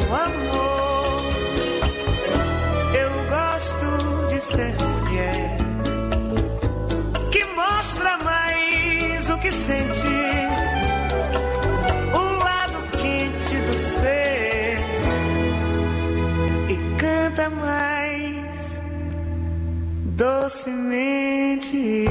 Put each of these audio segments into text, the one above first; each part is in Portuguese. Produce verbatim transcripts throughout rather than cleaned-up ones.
amor. Eu gosto de ser mulher que mostra mais o que sente, o lado quente do ser, e canta mais docemente.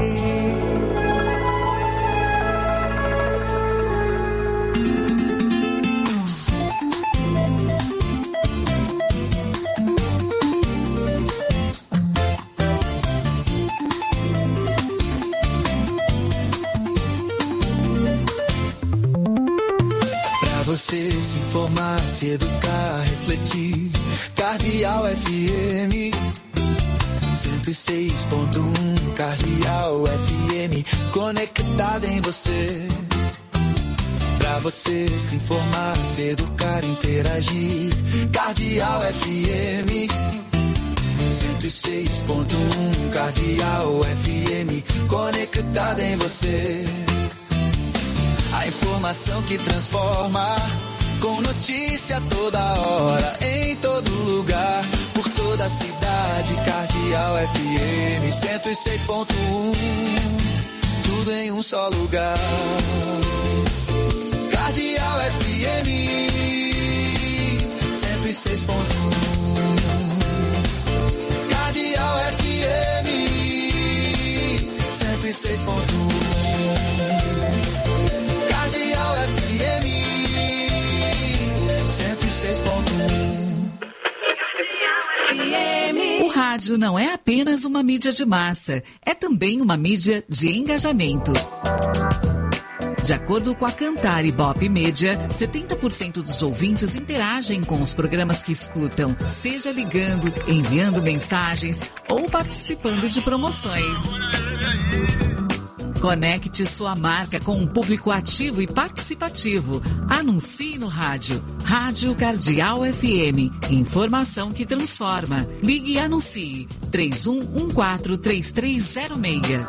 Você se informar, se educar, refletir. Cardeal F M cento e seis ponto um. Cardeal F M conectada em você. Pra você se informar, se educar, interagir. Cardeal F M cento e seis ponto um. Cardeal F M conectada em você. A informação que transforma, com notícia toda hora, em todo lugar, por toda a cidade. Cardeal F M cento e seis ponto um, tudo em um só lugar. Cardeal F M cento e seis ponto um. Cardeal F M cento e seis ponto um. Cardeal F M cento e seis ponto um. O rádio não é apenas uma mídia de massa, é também uma mídia de engajamento. De acordo com a Cantar Ibope Média, setenta por cento dos ouvintes interagem com os programas que escutam, seja ligando, enviando mensagens ou participando de promoções. Conecte sua marca com um público ativo e participativo. Anuncie no rádio. Rádio Cardeal F M. Informação que transforma. Ligue e anuncie. três um um quatro, três três zero seis.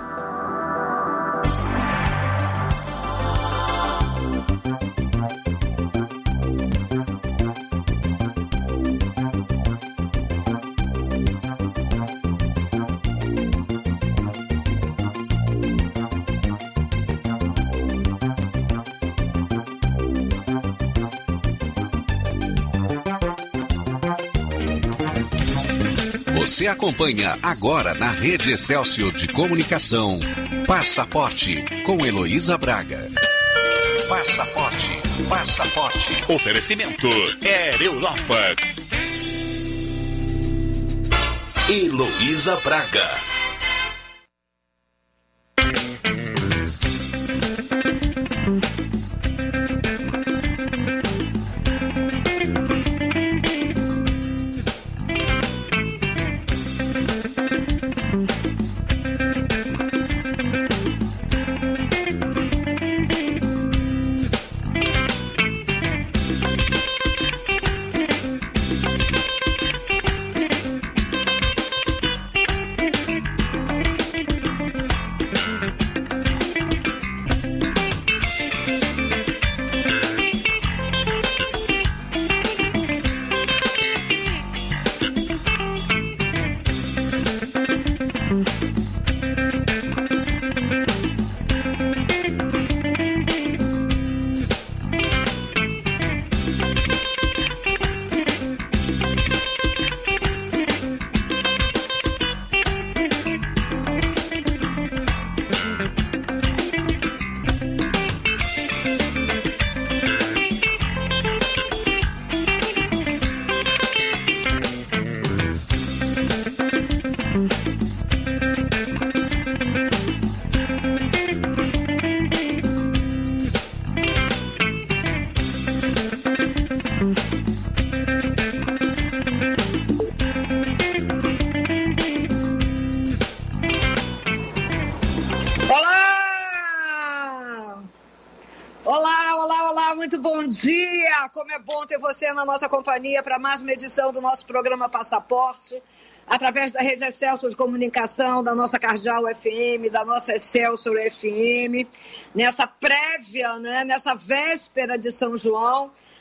Você acompanha agora na Rede Excelsior de Comunicação. Passaporte, com Heloísa Braga. Passaporte, passaporte. Oferecimento Air Europa. Heloísa Braga. Muito bom dia! Como é bom ter você na nossa companhia para mais uma edição do nosso programa Passaporte, através da Rede Excelsior de Comunicação, da nossa Cardeal F M, da nossa Excelsior F M, nessa prévia, né, nessa véspera de São João,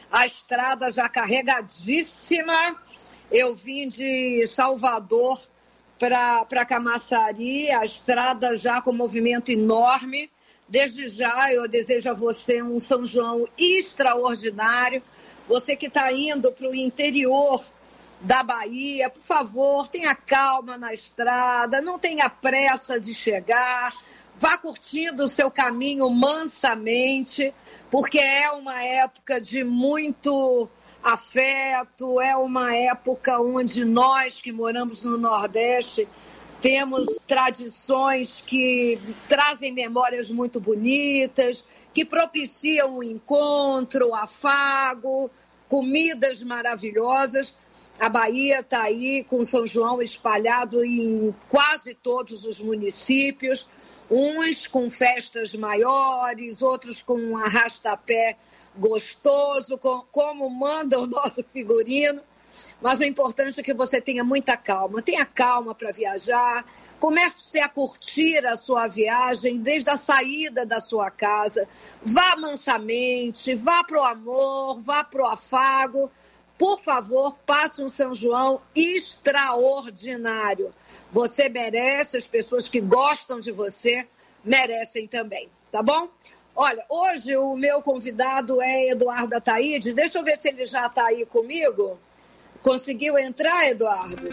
a estrada já carregadíssima. Eu vim de Salvador para Camaçari, a estrada já com movimento enorme. Desde já eu desejo a você um São João extraordinário. Você que está indo para o interior da Bahia, por favor, tenha calma na estrada, não tenha pressa de chegar, vá curtindo o seu caminho mansamente, porque é uma época de muito afeto, é uma época onde nós que moramos no Nordeste temos tradições que trazem memórias muito bonitas, que propiciam o encontro, o afago, comidas maravilhosas. A Bahia está aí com São João espalhado em quase todos os municípios, uns com festas maiores, outros com um arrastapé gostoso, com, como manda o nosso figurino. Mas o importante é que você tenha muita calma. Tenha calma para viajar. Comece a curtir a sua viagem desde a saída da sua casa. Vá mansamente, vá para o amor, vá para o afago. Por favor, passe um São João extraordinário. Você merece, as pessoas que gostam de você merecem também, tá bom? Olha, hoje o meu convidado é Eduardo Ataíde. Deixa eu ver se ele já está aí comigo. Conseguiu entrar, Eduardo?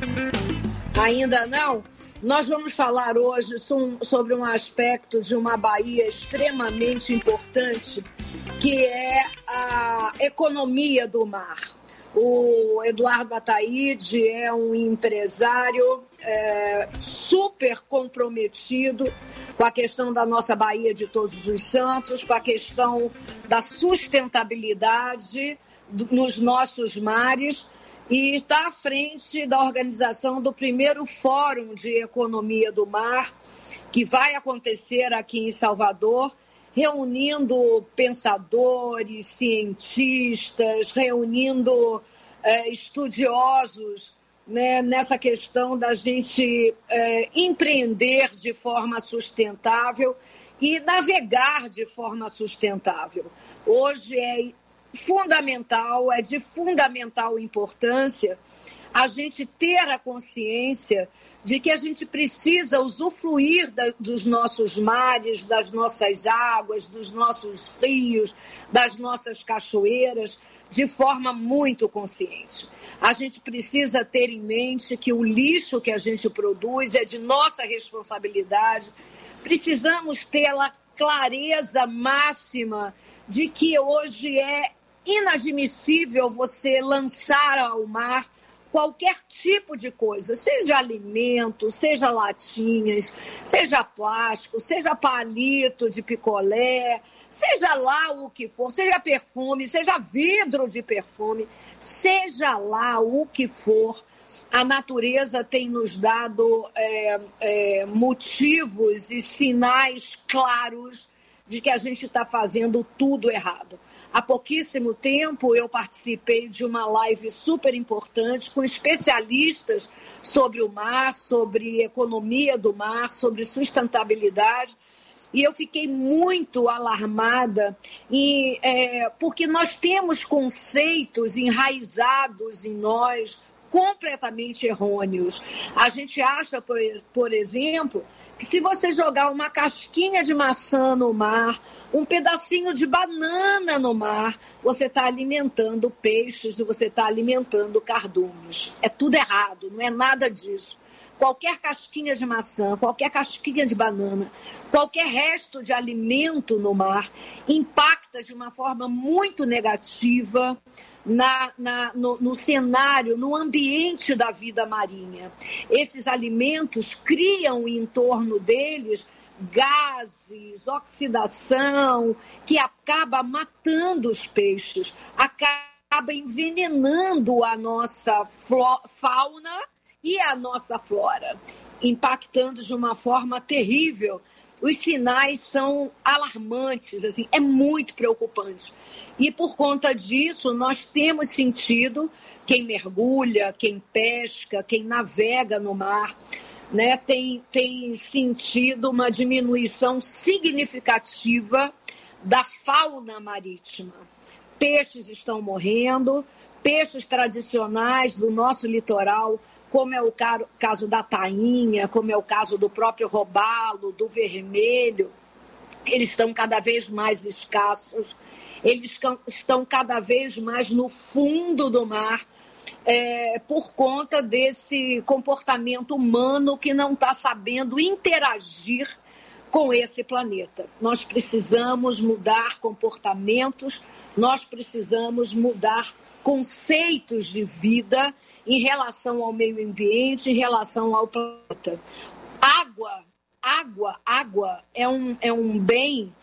Ainda não? Nós vamos falar hoje sobre um aspecto de uma Bahia extremamente importante, que é a economia do mar. O Eduardo Ataíde é um empresário é, super comprometido com a questão da nossa Bahia de Todos os Santos, com a questão da sustentabilidade nos nossos mares, e está à frente da organização do primeiro Fórum de Economia do Mar, que vai acontecer aqui em Salvador, reunindo pensadores, cientistas, reunindo é, estudiosos, né, nessa questão da gente é, empreender de forma sustentável e navegar de forma sustentável. Hoje é fundamental, é de fundamental importância a gente ter a consciência de que a gente precisa usufruir da, dos nossos mares, das nossas águas, dos nossos rios, das nossas cachoeiras, de forma muito consciente. A gente precisa ter em mente que o lixo que a gente produz é de nossa responsabilidade. Precisamos ter a clareza máxima de que hoje é inadmissível você lançar ao mar qualquer tipo de coisa, seja alimento, seja latinhas, seja plástico, seja palito de picolé, seja lá o que for, seja perfume, seja vidro de perfume, seja lá o que for, a natureza tem nos dado é, é, motivos e sinais claros de que a gente está fazendo tudo errado. Há pouquíssimo tempo eu participei de uma live super importante com especialistas sobre o mar, sobre economia do mar, sobre sustentabilidade, e eu fiquei muito alarmada e, é, porque nós temos conceitos enraizados em nós completamente errôneos. A gente acha, por, por exemplo, que se você jogar uma casquinha de maçã no mar, um pedacinho de banana no mar, você está alimentando peixes e você está alimentando cardumes. É tudo errado, não é nada disso. Qualquer casquinha de maçã, qualquer casquinha de banana, qualquer resto de alimento no mar impacta de uma forma muito negativa na, na, no, no cenário, no ambiente da vida marinha. Esses alimentos criam em torno deles gases, oxidação, que acaba matando os peixes, acaba envenenando a nossa fauna e a nossa flora, impactando de uma forma terrível. Os sinais são alarmantes, assim, é muito preocupante. E por conta disso, nós temos sentido, quem mergulha, quem pesca, quem navega no mar, né, tem, tem sentido uma diminuição significativa da fauna marítima. peixes estão morrendo, peixes tradicionais do nosso litoral, como é o caso da tainha, como é o caso do próprio robalo, do vermelho, eles estão cada vez mais escassos, eles estão cada vez mais no fundo do mar, é, por conta desse comportamento humano que não está sabendo interagir com esse planeta. Nós precisamos mudar comportamentos, nós precisamos mudar conceitos de vida em relação ao meio ambiente, em relação ao planeta. Água, água, água é um, é um bem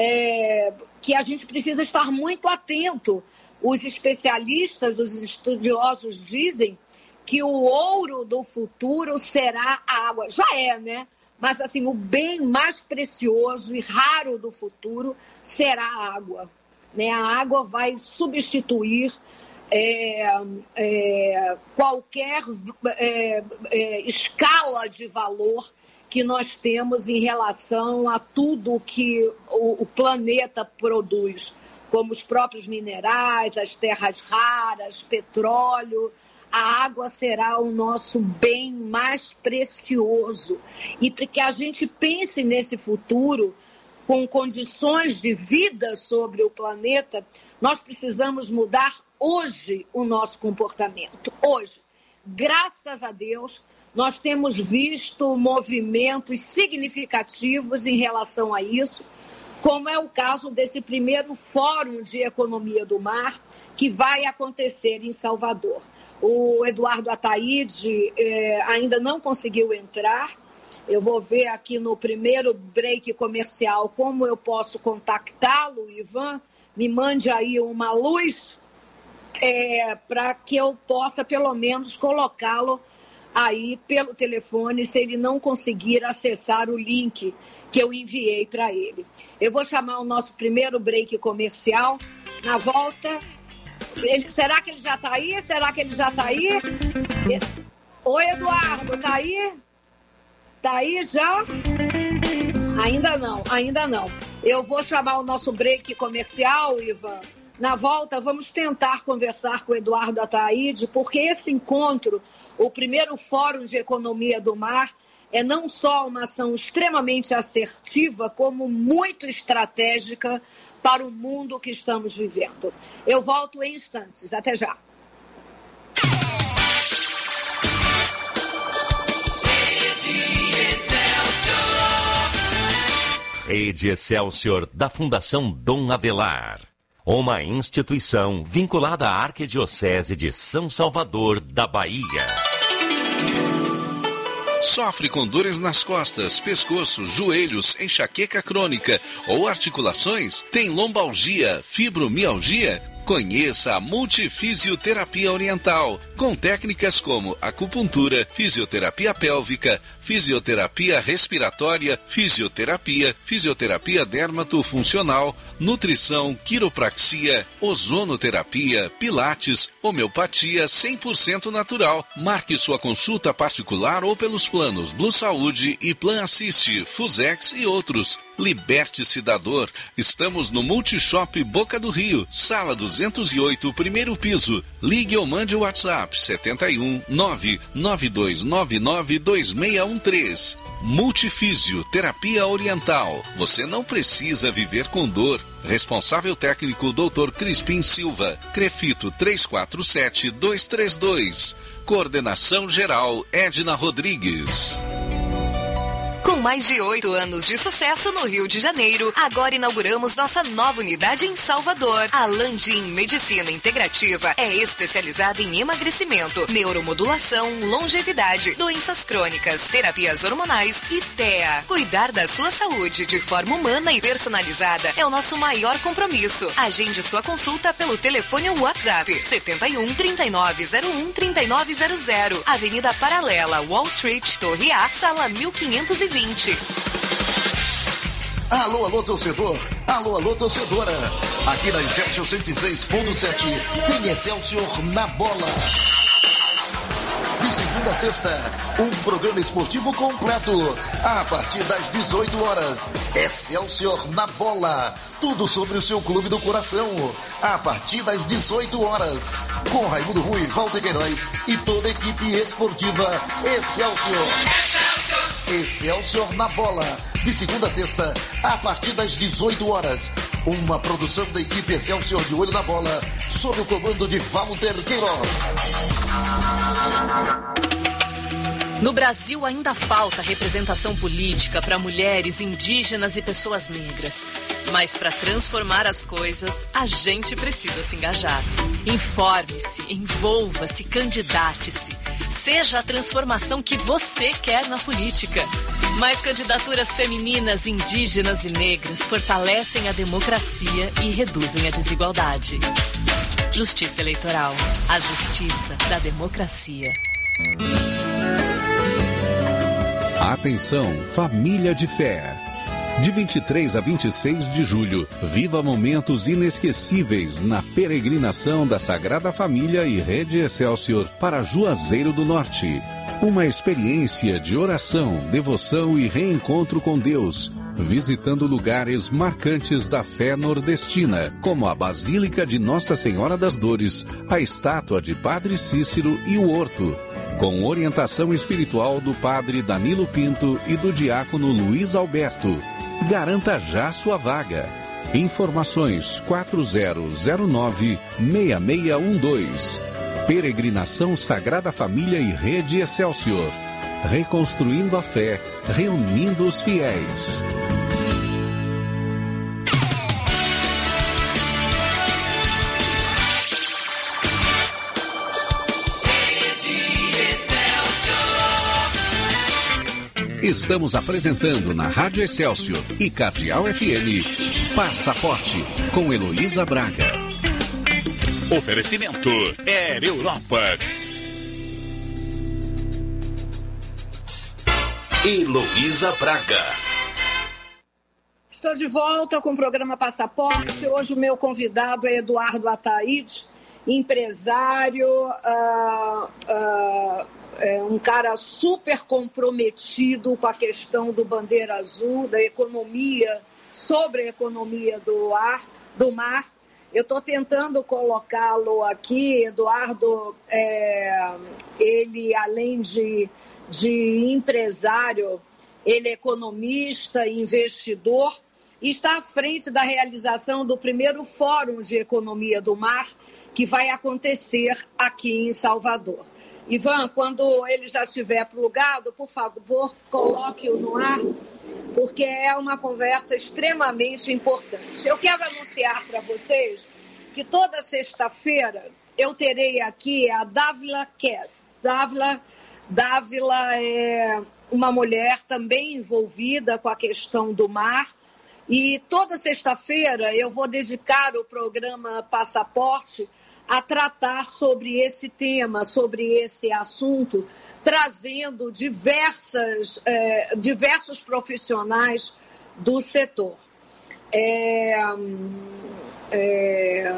é, que a gente precisa estar muito atento. Os especialistas, os estudiosos dizem que o ouro do futuro será a água. Já é, né? Mas assim, o bem mais precioso e raro do futuro será a água. Né? A água vai substituir é, é, qualquer é, é, escala de valor que nós temos em relação a tudo que o, o planeta produz, como os próprios minerais, as terras raras, petróleo. A água será o nosso bem mais precioso. E para que a gente pense nesse futuro, com condições de vida sobre o planeta, nós precisamos mudar hoje o nosso comportamento. Hoje, graças a Deus, nós temos visto movimentos significativos em relação a isso, como é o caso desse primeiro Fórum de Economia do Mar, que vai acontecer em Salvador. O Eduardo Ataíde eh, ainda não conseguiu entrar. Eu vou ver aqui no primeiro break comercial como eu posso contactá-lo, Ivan. Me mande aí uma luz é, para que eu possa, pelo menos, colocá-lo aí pelo telefone, se ele não conseguir acessar o link que eu enviei para ele. Eu vou chamar o nosso primeiro break comercial. Na volta... Ele, será que ele já está aí? Será que ele já está aí? Oi, Eduardo, está aí? Está aí já? Ainda não, ainda não. Eu vou chamar o nosso break comercial, Ivan. Na volta, vamos tentar conversar com o Eduardo Ataíde, porque esse encontro, o primeiro Fórum de Economia do Mar, é não só uma ação extremamente assertiva, como muito estratégica para o mundo que estamos vivendo. Eu volto em instantes. Até já. Rede Excelsior, da Fundação Dom Avelar. Uma instituição vinculada à Arquidiocese de São Salvador, da Bahia. Sofre com dores nas costas, pescoço, joelhos, enxaqueca crônica ou articulações? Tem lombalgia, fibromialgia? Conheça a Multifisioterapia Oriental, com técnicas como acupuntura, fisioterapia pélvica, fisioterapia respiratória, fisioterapia, fisioterapia dermatofuncional, nutrição, quiropraxia, ozonoterapia, pilates, homeopatia cem por cento natural. Marque sua consulta particular ou pelos planos Blue Saúde e Plan Assiste, Fusex e outros. Liberte-se da dor. Estamos no Multishop Boca do Rio, sala duzentos e oito, primeiro piso. Ligue ou mande o WhatsApp sete um nove nove dois nove nove dois seis um três. Multifísio Terapia Oriental. Você não precisa viver com dor. Responsável técnico doutor Crispim Silva. Crefito três quatro sete dois três dois. Coordenação geral Edna Rodrigues. Com mais de oito anos de sucesso no Rio de Janeiro, agora inauguramos nossa nova unidade em Salvador. A Landim Medicina Integrativa é especializada em emagrecimento, neuromodulação, longevidade, doenças crônicas, terapias hormonais e T E A. Cuidar da sua saúde de forma humana e personalizada é o nosso maior compromisso. Agende sua consulta pelo telefone ou WhatsApp sete um, trinta nove zero um, trinta nove zero zero. Avenida Paralela, Wall Street, Torre A, sala mil quinhentos e vinte. Alô, alô, torcedor. Alô, alô, torcedora. Aqui na Excelsior cento e seis ponto sete tem Excelsior na bola. De segunda a sexta, um programa esportivo completo. A partir das dezoito horas, Excelsior na Bola. Tudo sobre o seu clube do coração. A partir das dezoito horas, com Raimundo Rui, Walter Queiroz e toda a equipe esportiva Excelsior. Excelsior! Excelsior na Bola. De segunda a sexta, a partir das dezoito horas. Uma produção da equipe Excelsior de Olho na Bola, sob o comando de Walter Queiroz. No Brasil ainda falta representação política para mulheres, indígenas e pessoas negras. Mas para transformar as coisas, a gente precisa se engajar. Informe-se, envolva-se, candidate-se. Seja a transformação que você quer na política. Mais candidaturas femininas, indígenas e negras fortalecem a democracia e reduzem a desigualdade. Justiça Eleitoral. A justiça da democracia. Atenção, família de fé. De vinte e três a vinte e seis de julho, viva momentos inesquecíveis na peregrinação da Sagrada Família e Rede Excelsior para Juazeiro do Norte. Uma experiência de oração, devoção e reencontro com Deus, visitando lugares marcantes da fé nordestina, como a Basílica de Nossa Senhora das Dores, a estátua de Padre Cícero e o Horto, com orientação espiritual do Padre Danilo Pinto e do Diácono Luiz Alberto. Garanta já sua vaga. Informações quatro zero zero nove, seis seis um dois. Peregrinação Sagrada Família e Rede Excelsior. Reconstruindo a fé, reunindo os fiéis. Estamos apresentando na Rádio Excelsior e Cardeal F M, Passaporte, com Heloísa Braga. Oferecimento Air Europa. Heloísa Braga. Estou de volta com o programa Passaporte. Hoje o meu convidado é Eduardo Ataíde, empresário, uh, uh, é um cara super comprometido com a questão do Bandeira Azul, da economia, sobre a economia do ar, do mar. Eu estou tentando colocá-lo aqui. Eduardo, é, ele, além de, de empresário, ele é economista e investidor e está à frente da realização do primeiro Fórum de Economia do Mar, que vai acontecer aqui em Salvador. Ivan, quando ele já estiver plugado, por favor, coloque-o no ar, porque é uma conversa extremamente importante. Eu quero anunciar para vocês que toda sexta-feira eu terei aqui a Dávila Kess. Dávila, Dávila é uma mulher também envolvida com a questão do mar. E toda sexta-feira eu vou dedicar o programa Passaporte a tratar sobre esse tema, sobre esse assunto, trazendo diversas, é, diversos profissionais do setor. É, é...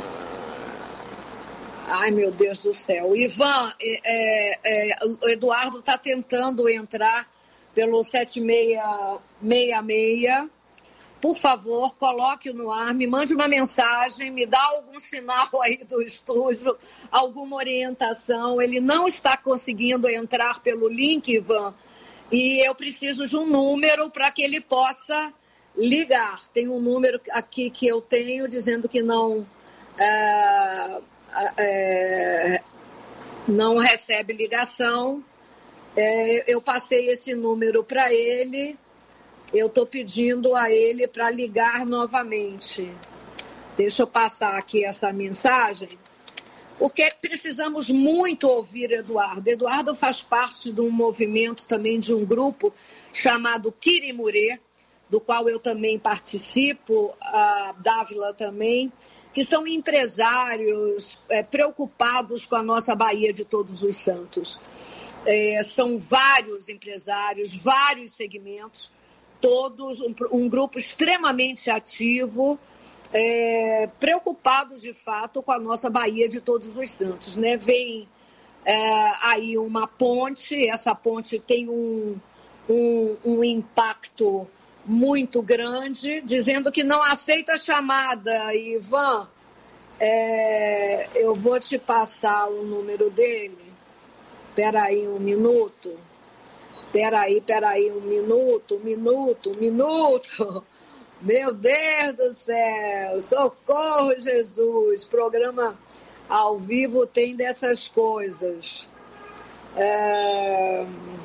Ai, meu Deus do céu. Ivan, é, é, o Eduardo está tentando entrar pelo sete seis seis seis. Por favor, coloque-o no ar, me mande uma mensagem, me dá algum sinal aí do estúdio, alguma orientação. Ele não está conseguindo entrar pelo link, Ivan, e eu preciso de um número para que ele possa ligar. Tem um número aqui que eu tenho dizendo que não, é, é, não recebe ligação. É, eu passei esse número para ele. Eu estou pedindo a ele para ligar novamente. Deixa eu passar aqui essa mensagem, porque precisamos muito ouvir Eduardo. Eduardo faz parte de um movimento também, de um grupo chamado Quirimurê, do qual eu também participo, a Dávila também, que são empresários é, preocupados com a nossa Bahia de Todos os Santos. É, são vários empresários, vários segmentos, todos, um, um grupo extremamente ativo, é, preocupados de fato com a nossa Bahia de Todos os Santos, né? Vem é, aí uma ponte, essa ponte tem um, um, um impacto muito grande, dizendo que não aceita chamada. Ivan, é, eu vou te passar o número dele. Espera aí um minuto. Espera aí, espera aí um minuto, um minuto, um minuto. Meu Deus do céu, socorro, Jesus. Programa ao vivo tem dessas coisas. É...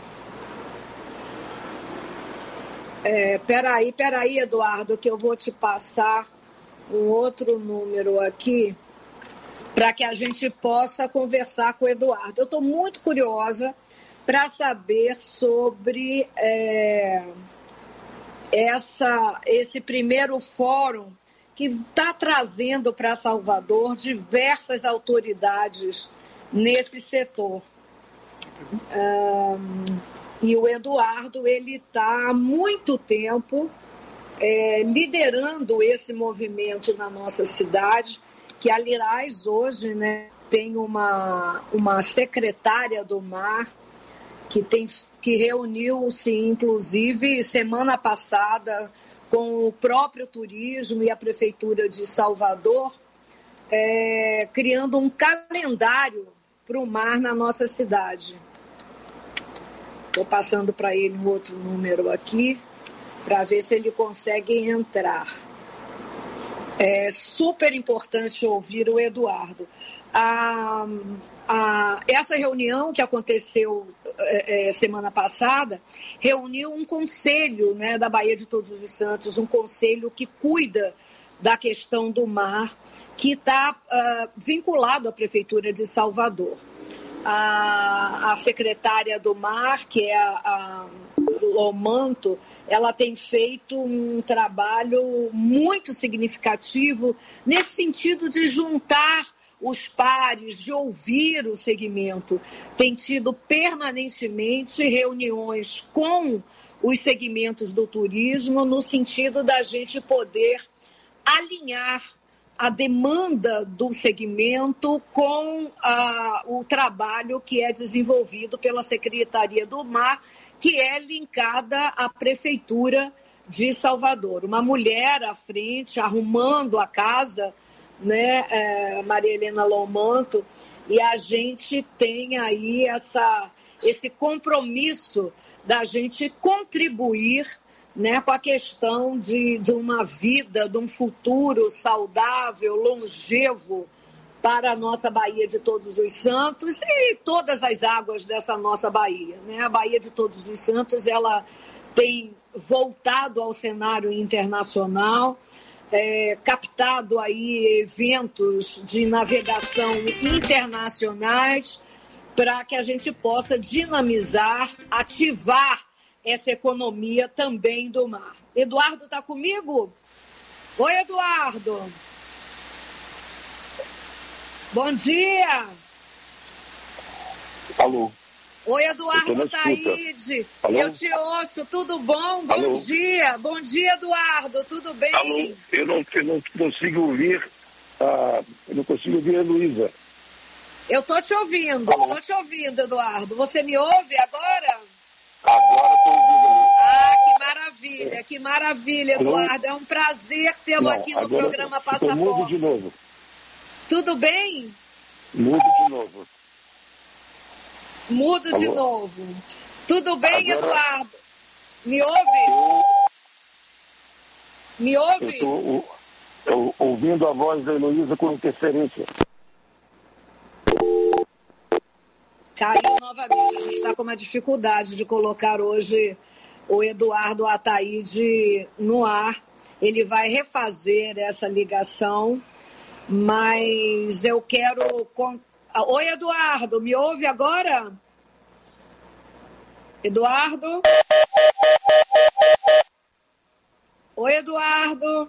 É, peraí, peraí, Eduardo, que eu vou te passar um outro número aqui para que a gente possa conversar com o Eduardo. Eu estou muito curiosa para saber sobre é, essa, esse primeiro fórum que está trazendo para Salvador diversas autoridades nesse setor. Um, e o Eduardo, ele está há muito tempo é, liderando esse movimento na nossa cidade, que, aliás, hoje, né, tem uma, uma secretária do Mar que, tem, que reuniu-se, inclusive, semana passada com o próprio turismo e a Prefeitura de Salvador, é, criando um calendário para o mar na nossa cidade. Estou passando para ele um outro número aqui, para ver se ele consegue entrar. É super importante ouvir o Eduardo. A, a, essa reunião que aconteceu é, semana passada reuniu um conselho, né, da Baía de Todos os Santos, um conselho que cuida da questão do mar, que está uh, vinculado à Prefeitura de Salvador. A, a secretária do Mar, que é a, a Lomanto, ela tem feito um trabalho muito significativo nesse sentido de juntar os pares, de ouvir o segmento. Tem tido permanentemente reuniões com os segmentos do turismo no sentido da gente poder alinhar a demanda do segmento com ah, o trabalho que é desenvolvido pela Secretaria do Mar, que é linkada à Prefeitura de Salvador. Uma mulher à frente, arrumando a casa, né, é, Maria Helena Lomanto, e a gente tem aí essa, esse compromisso da gente contribuir, né, com a questão de, de uma vida, de um futuro saudável, longevo para a nossa Baía de Todos os Santos e todas as águas dessa nossa Baía, né? A Baía de Todos os Santos, ela tem voltado ao cenário internacional, é, captado aí eventos de navegação internacionais para que a gente possa dinamizar, ativar essa economia também do mar. Eduardo está comigo? Oi, Eduardo. Bom dia. Alô. Oi, Eduardo Taide. Eu te ouço. Tudo bom? Bom Alô. dia. Bom dia, Eduardo. Tudo bem? Alô. Eu não, eu não consigo ouvir. Uh, eu não consigo ouvir a Luísa. Eu estou te ouvindo. Estou te ouvindo, Eduardo. Você me ouve agora? Agora estou ouvindo. Ah, que maravilha, que maravilha, Eduardo. É um prazer tê-lo aqui no programa Passaporte. Mudo de novo. Tudo bem? Mudo de novo. Mudo Alô? de novo. Tudo bem, agora... Eduardo? Me ouve? Eu... Me ouve? Eu estou ouvindo a voz da Heloísa com interferência. Caiu novamente. A gente está com uma dificuldade de colocar hoje o Eduardo Ataíde no ar. Ele vai refazer essa ligação, mas eu quero... Oi, Eduardo, me ouve agora? Eduardo? Oi, Eduardo?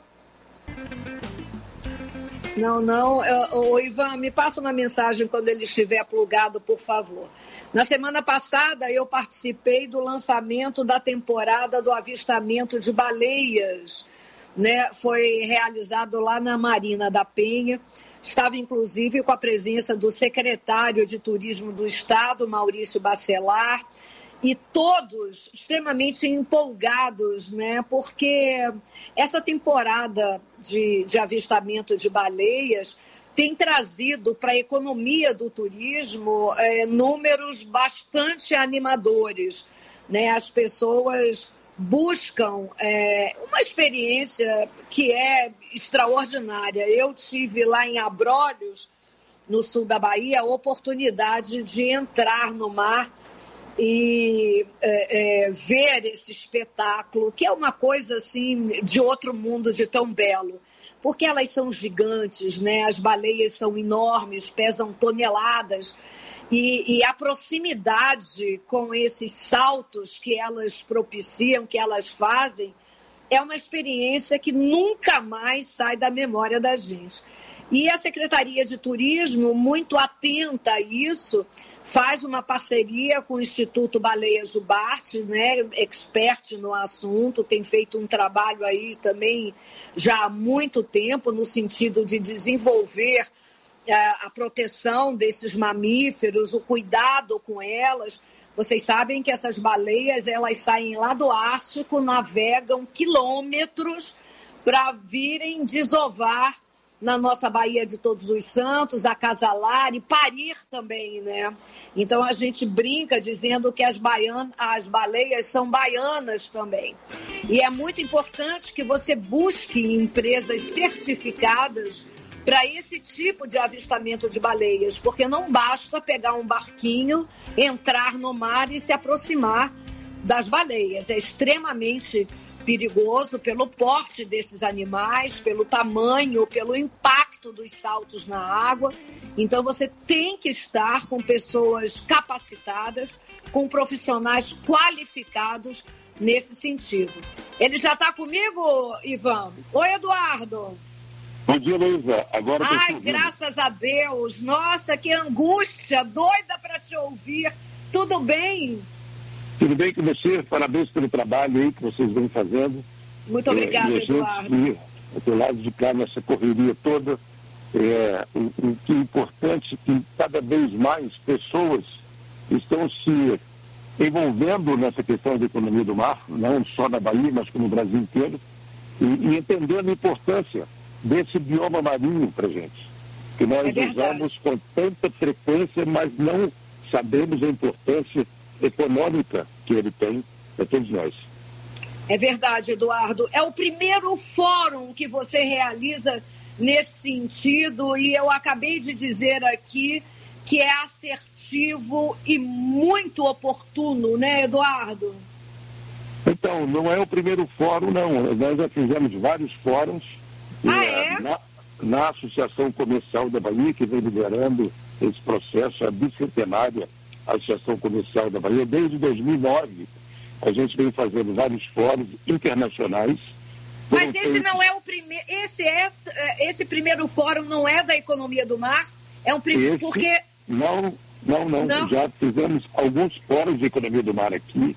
Não, não. Ô, Ivan, me passa uma mensagem quando ele estiver plugado, por favor. Na semana passada, eu participei do lançamento da temporada do avistamento de baleias né, foi realizado lá na Marina da Penha. Estava, inclusive, com a presença do secretário de Turismo do Estado, Maurício Bacelar, e todos extremamente empolgados, né, porque essa temporada de, de avistamento de baleias tem trazido para a economia do turismo é, números bastante animadores, né? As pessoas buscam é, uma experiência que é extraordinária. Eu tive lá em Abrolhos, no sul da Bahia, a oportunidade de entrar no mar e é, é, ver esse espetáculo, que é uma coisa assim de outro mundo, de tão belo, porque elas são gigantes, né? As baleias são enormes, pesam toneladas, e, e a proximidade com esses saltos que elas propiciam, que elas fazem, é uma experiência que nunca mais sai da memória da gente. E a Secretaria de Turismo, muito atenta a isso, faz uma parceria com o Instituto Baleia Jubarte, né, expert no assunto, tem feito um trabalho aí também já há muito tempo no sentido de desenvolver uh, a proteção desses mamíferos, o cuidado com elas. Vocês sabem que essas baleias, elas saem lá do Ártico, navegam quilômetros para virem desovar na nossa Baía de Todos os Santos, acasalar e parir também, né? Então a gente brinca dizendo que as, baian... as baleias são baianas também. E é muito importante que você busque empresas certificadas para esse tipo de avistamento de baleias, porque não basta pegar um barquinho, entrar no mar e se aproximar das baleias. É extremamente perigoso pelo porte desses animais, pelo tamanho, pelo impacto dos saltos na água. Então você tem que estar com pessoas capacitadas, com profissionais qualificados nesse sentido. Ele já está comigo, Ivan? Oi, Eduardo. Bom dia, Luísa. Agora Ai, graças a Deus. Nossa, que angústia, doida para te ouvir. Tudo bem? Tudo bem com você? Parabéns pelo trabalho aí que vocês vêm fazendo. Muito obrigada, é, Eduardo. Do lado de cá, nessa correria toda, é, o, o que é importante é que cada vez mais pessoas estão se envolvendo nessa questão da economia do mar, não só na Bahia, mas como no Brasil inteiro, e, e entendendo a importância desse bioma marinho para a gente, que nós é usamos com tanta frequência, mas não sabemos a importância econômica que ele tem para todos nós. É verdade, Eduardo. É o primeiro fórum que você realiza nesse sentido, e eu acabei de dizer aqui que é assertivo e muito oportuno, né, Eduardo? Então, não é o primeiro fórum, não. Nós já fizemos vários fóruns. Ah, é? é? Na, na Associação Comercial da Bahia, que vem liderando esse processo, a bicentenária Associação Comercial da Bahia, desde dois mil e nove, a gente vem fazendo vários fóruns internacionais. Mas esse não é o primeiro, esse é, esse primeiro fórum não é da economia do mar? É um primeiro, porque... Não, não, não, não, já fizemos alguns fóruns de economia do mar aqui,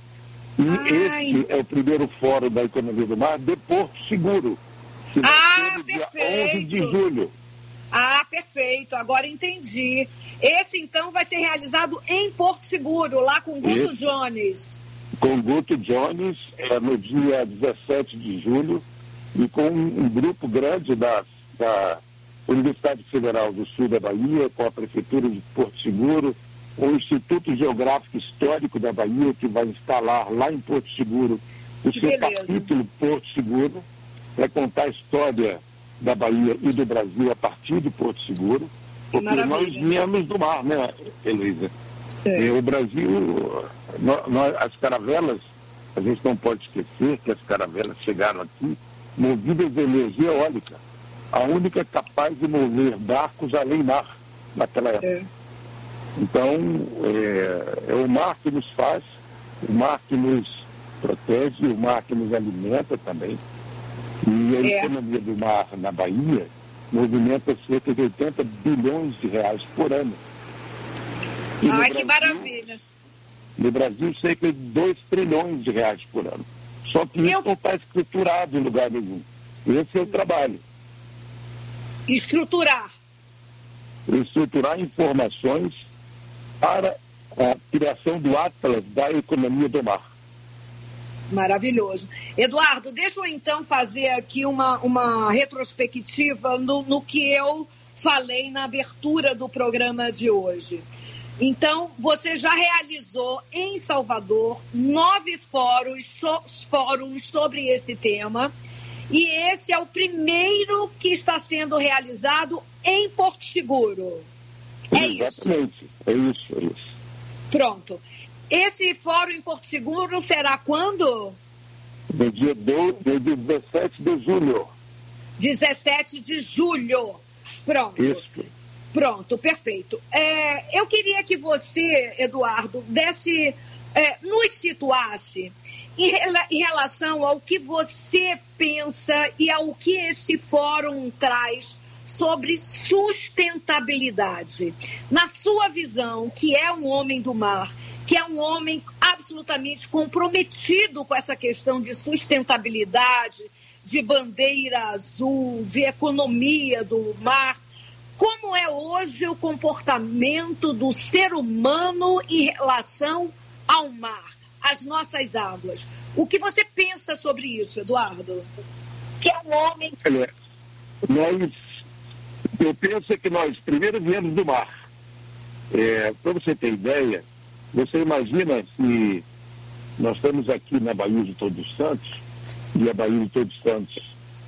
e Ai. esse é o primeiro fórum da economia do mar de Porto Seguro. Ah, perfeito. Dia onze de julho. Ah, perfeito. Agora entendi. Esse, então, vai ser realizado em Porto Seguro, lá com Guto Esse, Jones. Com Guto Jones, é, no dia dezessete de julho, e com um, um grupo grande da, da Universidade Federal do Sul da Bahia, com a Prefeitura de Porto Seguro, o Instituto Geográfico Histórico da Bahia, que vai instalar lá em Porto Seguro o que seu beleza. capítulo Porto Seguro, para contar a história da Bahia e do Brasil a partir de Porto Seguro, porque nós viemos do mar, né, Heloísa? É. O Brasil, nós, nós, as caravelas, a gente não pode esquecer que as caravelas chegaram aqui movidas de energia eólica, a única capaz de mover barcos além mar naquela época. É. Então, é, é o mar que nos faz, o mar que nos protege, o mar que nos alimenta também. E a é. economia do mar na Bahia movimenta cerca de oitenta bilhões de reais por ano. E Ai, que Brasil, maravilha! No Brasil, cerca de dois trilhões de reais por ano. Só que Eu... isso não está escriturado em lugar nenhum. Esse é o trabalho. Estruturar. Estruturar informações para a criação do Atlas da economia do mar. Maravilhoso. Eduardo, deixa eu então fazer aqui uma, uma retrospectiva no, no que eu falei na abertura do programa de hoje. Então, você já realizou em Salvador nove fóruns, so, fóruns sobre esse tema, e esse é o primeiro que está sendo realizado em Porto Seguro. É Exatamente. isso? É isso, é isso. Pronto. Esse fórum em Porto Seguro será quando? No dia, do, no dia dezessete de julho. dezessete de julho. Pronto. Isso. Pronto, perfeito. É, eu queria que você, Eduardo, desse, é, nos situasse em, em relação ao que você pensa e ao que esse fórum traz sobre sustentabilidade. Na sua visão, que é um homem do mar, que é um homem absolutamente comprometido com essa questão de sustentabilidade, de bandeira azul, de economia do mar, como é hoje o comportamento do ser humano em relação ao mar, às nossas águas? O que você pensa sobre isso, Eduardo? Que é um homem... Olha, nós, eu penso que nós primeiro viemos do mar. É, para você ter ideia, você imagina se nós estamos aqui na Baía de Todos os Santos, e a Baía de Todos os Santos...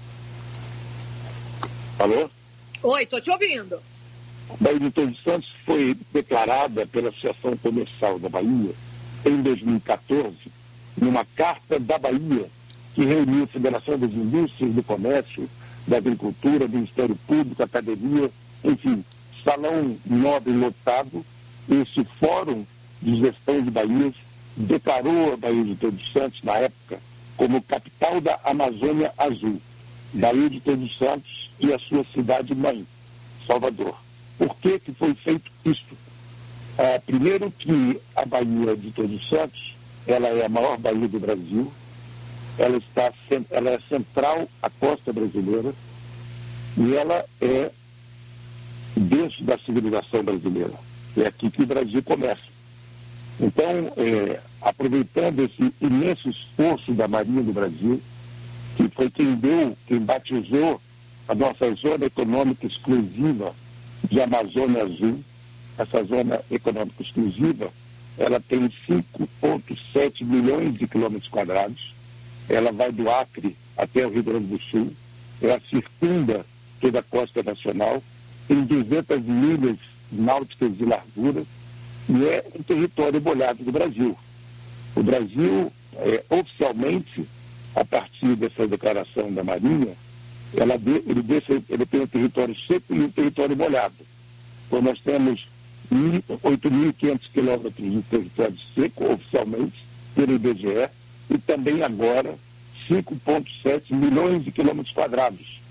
Alô? Oi, estou te ouvindo. A Baía de Todos os Santos foi declarada pela Associação Comercial da Bahia em dois mil e catorze, numa Carta da Bahia, que reuniu a Federação das Indústrias, do Comércio, da Agricultura, do Ministério Público, Academia, enfim, salão nobre lotado. Esse Fórum de Gestão de Baías declarou a Baía de Todos os Santos, na época, como capital da Amazônia Azul, Baía de Todos os Santos e a sua cidade-mãe, Salvador. Por que que foi feito isso? Ah, primeiro que a Baía de Todos os Santos, ela é a maior baía do Brasil, ela, está, ela é central à costa brasileira e ela é berço da civilização brasileira. É aqui que o Brasil começa. Então, é, aproveitando esse imenso esforço da Marinha do Brasil, que foi quem deu, quem batizou a nossa zona econômica exclusiva de Amazônia Azul, essa zona econômica exclusiva, ela tem cinco vírgula sete milhões de quilômetros quadrados, ela vai do Acre até o Rio Grande do Sul, ela circunda toda a costa nacional, tem duzentas milhas náuticas de largura e é um território molhado do Brasil. O Brasil, é, oficialmente, a partir dessa declaração da Marinha, ela de, ele, deixa, ele tem um território seco e um território molhado. Então nós temos oito mil e quinhentos quilômetros de território seco, oficialmente, pelo I B G E, e também agora cinco vírgula sete milhões de quilômetros quadrados,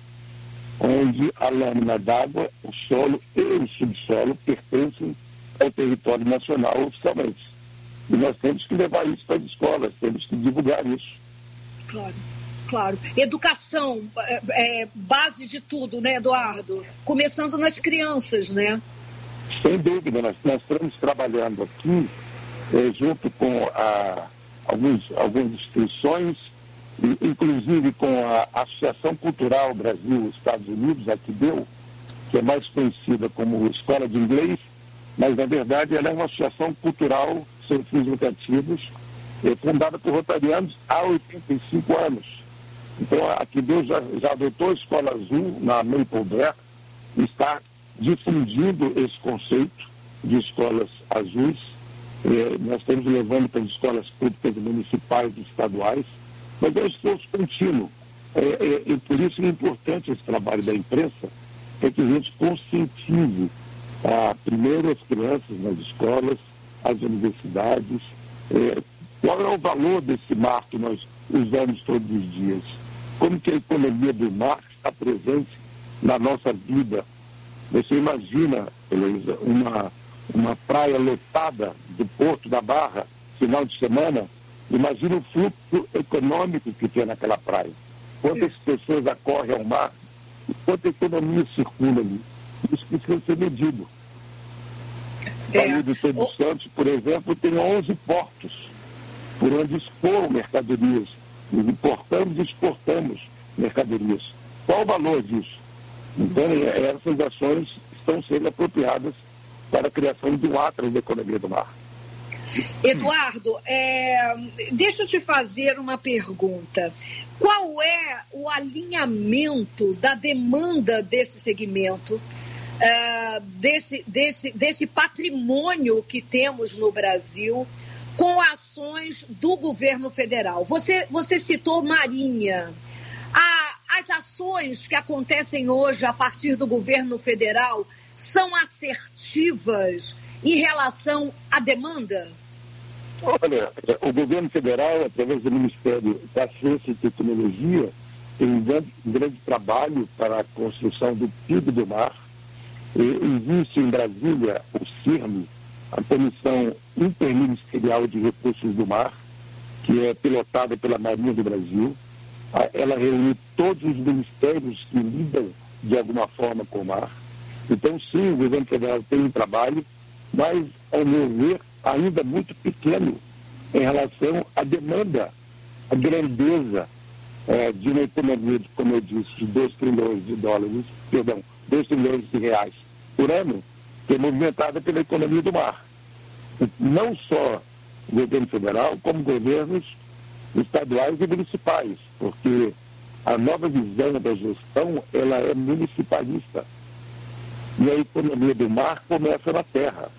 onde a lâmina d'água, o solo e o subsolo pertencem ao território nacional oficialmente. E nós temos que levar isso para as escolas, temos que divulgar isso. Claro, claro. Educação, é, é base de tudo, né, Eduardo? Começando nas crianças, né? Sem dúvida, nós, nós estamos trabalhando aqui, é, junto com a, alguns, algumas instituições, inclusive com a Associação Cultural Brasil-Estados Unidos, a ACBEU, que é mais conhecida como Escola de Inglês, mas, na verdade, ela é uma associação cultural sem fins lucrativos, é, fundada por rotarianos há oitenta e cinco anos. Então, a ACBEU já, já adotou a Escola Azul na Maple Bear e está difundindo esse conceito de escolas azuis. É, nós estamos levando para as escolas públicas municipais e estaduais, mas é um esforço contínuo. É, é, e por isso é importante esse trabalho da imprensa, para que a gente conscientize ah, primeiro as crianças nas escolas, as universidades, é, qual é o valor desse mar que nós usamos todos os dias, como que a economia do mar está presente na nossa vida. Você imagina, Heloísa, uma, uma praia lotada do Porto da Barra, final de semana, imagina o fluxo econômico que tem naquela praia. quantas pessoas acorrem ao mar, quanta economia circula ali. Isso precisa ser medido. O Baía de Todos os Santos, por exemplo, tem onze portos por onde expor mercadorias. Nós importamos e exportamos mercadorias. Qual o valor disso? Então, essas ações estão sendo apropriadas para a criação de um atlas da economia do mar. Eduardo, é, deixa eu te fazer uma pergunta. Qual é o alinhamento da demanda desse segmento, é, desse, desse, desse patrimônio que temos no Brasil, com ações do governo federal? Você, você citou Marinha. A, as ações que acontecem hoje a partir do governo federal são assertivas em relação à demanda? Olha, o governo federal, através do Ministério da Ciência e Tecnologia, tem um grande, um grande trabalho para a construção do P I B do mar. E existe em Brasília o CIRM, a Comissão Interministerial de Recursos do Mar, que é pilotada pela Marinha do Brasil. Ela reúne todos os ministérios que lidam de alguma forma com o mar. Então, sim, o governo federal tem um trabalho, mas, ao meu ver, ainda muito pequeno em relação à demanda, à grandeza é, de uma economia, de, como eu disse, de dois trilhões de dólares, perdão, dois trilhões de reais por ano, que é movimentada pela economia do mar. Não só o governo federal, como governos estaduais e municipais, porque a nova visão da gestão, ela é municipalista. E a economia do mar começa na terra.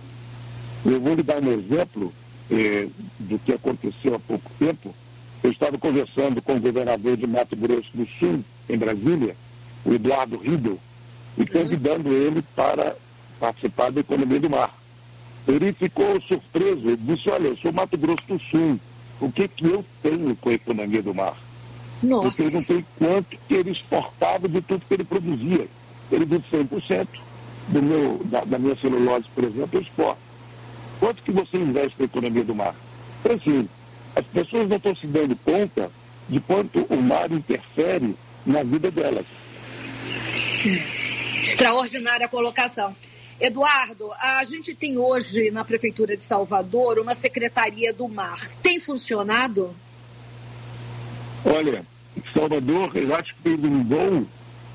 Eu vou lhe dar um exemplo eh, do que aconteceu há pouco tempo. Eu estava conversando com o governador de Mato Grosso do Sul, em Brasília, o Eduardo Riedel, e convidando ele para participar da economia do mar. Ele ficou surpreso, ele disse, olha, eu sou Mato Grosso do Sul, o que que eu tenho com a economia do mar? Nossa. Eu perguntei quanto que ele exportava de tudo que ele produzia. Ele disse cem por cento do meu, da, da minha celulose, por exemplo, eu exporto. Quanto que você investe na economia do mar? Então, assim, as pessoas não estão se dando conta de quanto o mar interfere na vida delas. Extraordinária colocação. Eduardo, a gente tem hoje na Prefeitura de Salvador uma Secretaria do Mar. Tem funcionado? Olha, Salvador, eu acho que teve um bom,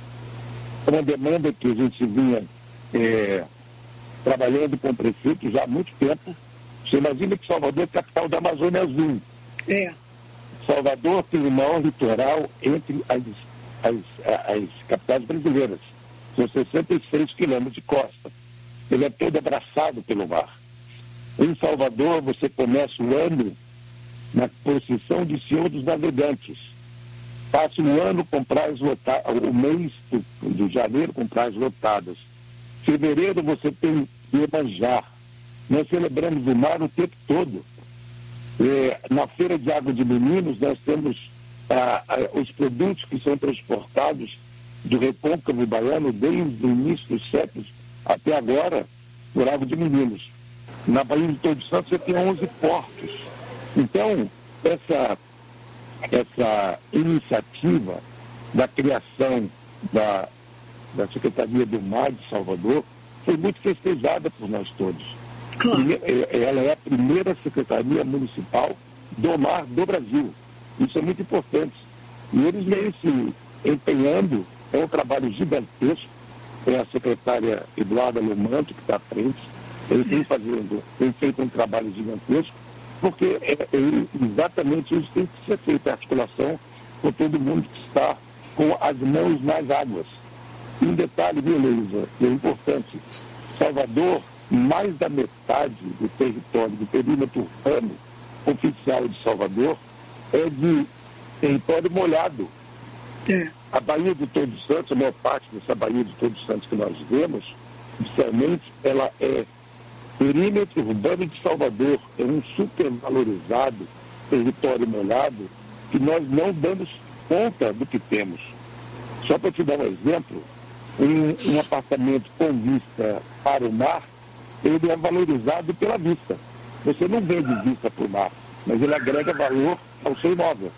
uma demanda que a gente vinha é, trabalhando com o prefeito já há muito tempo. Você imagina que Salvador é capital da Amazônia Azul. É. Salvador tem o maior litoral entre as, as, as capitais brasileiras. São sessenta e seis quilômetros de costa. Ele é todo abraçado pelo mar. Em Salvador, você começa o ano na posição de Senhor dos Navegantes. Passa o ano com praias lotadas, o mês de janeiro com praias lotadas. Fevereiro você tem Iemanjá. Nós celebramos o mar o tempo todo. É, na Feira de Água de Meninos, nós temos ah, ah, os produtos que são transportados do Recôncavo Baiano desde o início dos séculos até agora, por Água de Meninos. Na Baía de Todos os Santos você tem onze portos. Então, essa, essa iniciativa da criação da, da Secretaria do Mar de Salvador foi muito festejada por nós todos. Claro. Ela é a primeira Secretaria Municipal do Mar do Brasil. Isso é muito importante. E eles vêm se empenhando, é um trabalho gigantesco. É a secretária Eduarda Lomanto que está à frente. Ele tem, fazendo, tem feito um trabalho gigantesco, porque é, é exatamente isso tem que ser feito, a articulação com todo mundo que está com as mãos nas águas. E um detalhe, viu, Luísa, que é importante, Salvador, mais da metade do território, do perímetro urbano oficial de Salvador, é de território molhado. É. A Baía de Todos os Santos, a maior parte dessa Baía de Todos os Santos que nós vemos, inicialmente, ela é perímetro urbano de Salvador, é um supervalorizado território molhado que nós não damos conta do que temos. Só para te dar um exemplo, um, um apartamento com vista para o mar, ele é valorizado pela vista. Você não vende vista para o mar, mas ele agrega valor ao seu imóvel.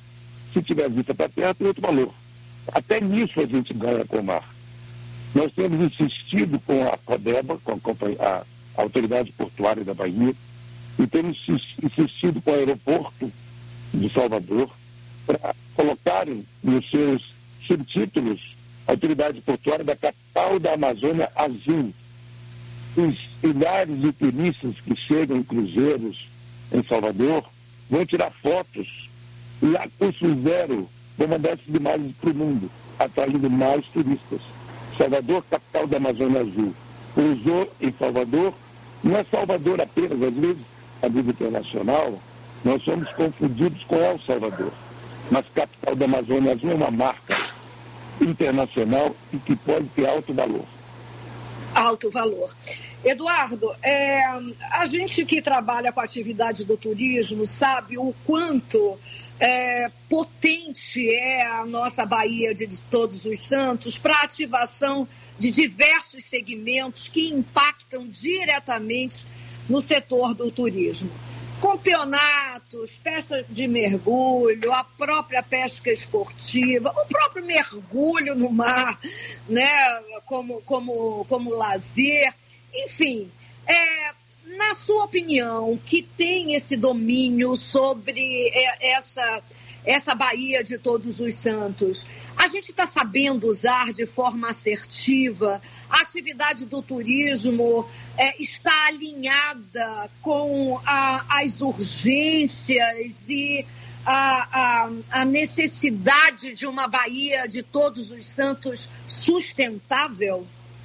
se tiver vista para a terra, tem outro valor. Até nisso a gente ganha com o mar. Nós temos insistido com a CODEBA, com a, a, a Autoridade Portuária da Bahia, e temos insistido com o aeroporto de Salvador para colocarem nos seus subtítulos Autoridade Portuária da capital da Amazônia Azul. Os milhares de turistas que chegam em cruzeiros em Salvador vão tirar fotos e a custo zero vão mandar essas imagens para o mundo, atraindo mais turistas. Salvador, capital da Amazônia Azul. Usou em Salvador, não é Salvador apenas, às vezes, a nível internacional, nós somos confundidos com El Salvador. Mas capital da Amazônia Azul é uma marca internacional e que pode ter alto valor. Alto valor. Eduardo, é, a gente que trabalha com a atividade do turismo sabe o quanto é, potente é a nossa Baía de, de Todos os Santos para a ativação de diversos segmentos que impactam diretamente no setor do turismo. Campeonatos, pesca de mergulho, a própria pesca esportiva, o próprio mergulho no mar, né, como, como, como lazer, enfim. É, na sua opinião, que tem esse domínio sobre essa, essa Baía de Todos os Santos, a gente está sabendo usar de forma assertiva? A atividade do turismo é, está alinhada com a, as urgências e a, a, a necessidade de uma Baía de Todos os Santos sustentável?